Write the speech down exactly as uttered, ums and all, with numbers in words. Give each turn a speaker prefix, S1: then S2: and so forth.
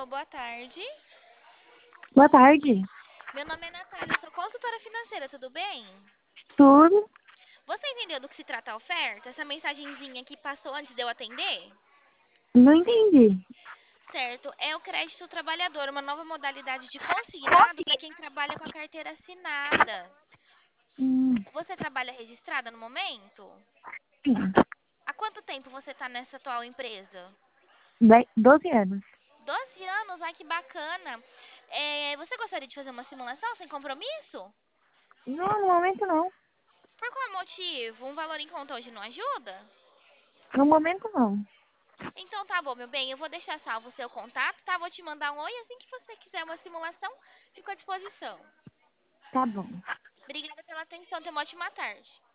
S1: boa tarde.
S2: Boa tarde.
S1: Meu nome é Natália, eu sou consultora financeira, tudo bem?
S2: Tudo?
S1: Você entendeu do que se trata a oferta? Essa mensagenzinha que passou antes de eu atender?
S2: Não entendi.
S1: Certo, é o crédito trabalhador, uma nova modalidade de consignado para quem trabalha com a carteira assinada.
S2: Hum,
S1: Você trabalha registrada no momento?
S2: sim.
S1: Há quanto tempo você está nessa atual empresa?
S2: Dez- doze anos.
S1: Doze anos, ai que bacana. É, você gostaria de fazer uma simulação sem compromisso?
S2: Não, no momento não.
S1: Por qual motivo? Um valor em conta hoje não ajuda?
S2: No momento não.
S1: Então tá bom, meu bem, eu vou deixar salvo o seu contato, tá? Vou te mandar um oi assim que você quiser uma simulação, fico à disposição.
S2: Tá bom.
S1: Obrigada pela atenção, tenha uma ótima tarde.